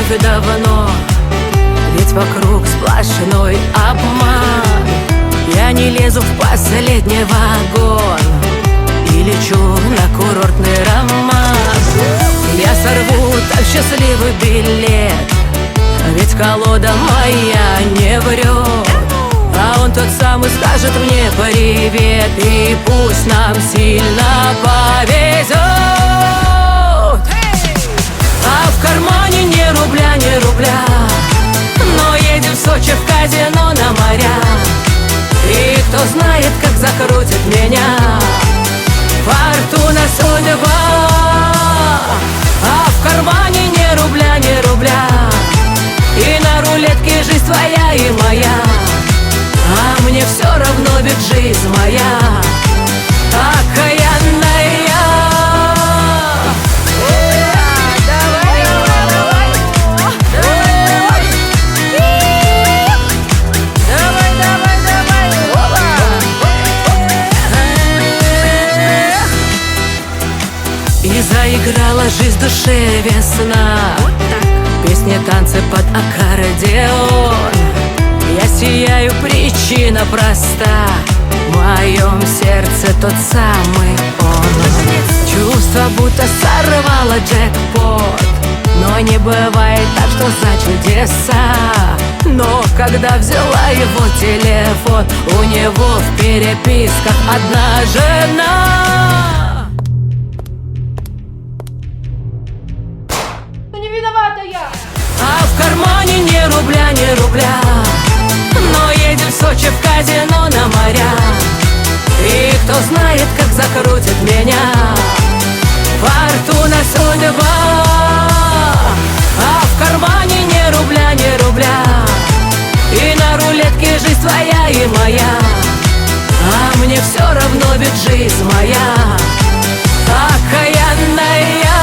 любовь давно, ведь вокруг сплошной обман. Я не лезу в последний вагон и лечу на курортный роман. Я сорву так счастливый билет, ведь колода моя не врет. А он тот самый скажет мне привет, и пусть нам сильно повезет. А в кармане ни рубля, ни рубля, но едем в Сочи в казино на моря. И кто знает, как закрутит меня фортуна, судьба. А в кармане ни рубля, ни рубля, и на рулетке жизнь твоя и моя. А мне все равно, ведь жизнь моя окаянная. И заиграла жизнь в душе весна, песни, танцы под аккордеон. Я сияю, причина проста, в моем сердце тот самый он. Чувство, будто сорвало джекпот, но не бывает так, что за чудеса. Но когда взяла его телефон, у него в переписках одна жена. А в кармане ни рубля, ни рубля, но едем в Сочи в казино на моря. И кто знает, как закрутит меня фортуна, судьба. А в кармане ни рубля, ни рубля, и на рулетке жизнь твоя и моя. А мне все равно, ведь жизнь моя окаянная.